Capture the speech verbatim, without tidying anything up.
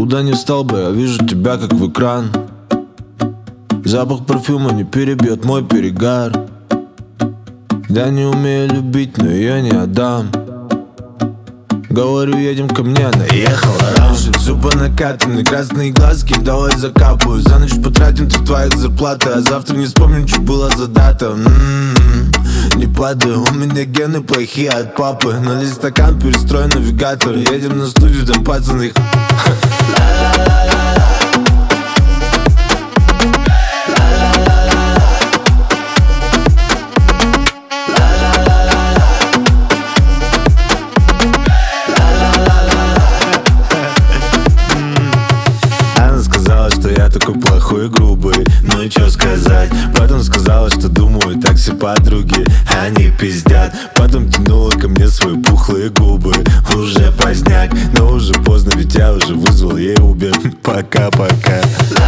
Куда не встал бы, я вижу тебя как в экран. Запах парфюма не перебьет мой перегар. Я не умею любить, но я не отдам. Говорю, едем ко мне, она ехала раньше. Все по накатанной, красные глазки, давай закапаю. За ночь потратим три твоих зарплаты, а завтра не вспомним, что было за дата. М-м-м, Не падаю, у меня гены плохие от папы. Налей стакан, перестрой навигатор. Едем на студию, там пацаны. Я такой плохой и грубый, ну и чё сказать. Потом сказала, что думаю, так все подруги, они пиздят. Потом тянула ко мне свои пухлые губы. Уже поздняк, но уже поздно, ведь я уже вызвал ей Uber. Пока-пока.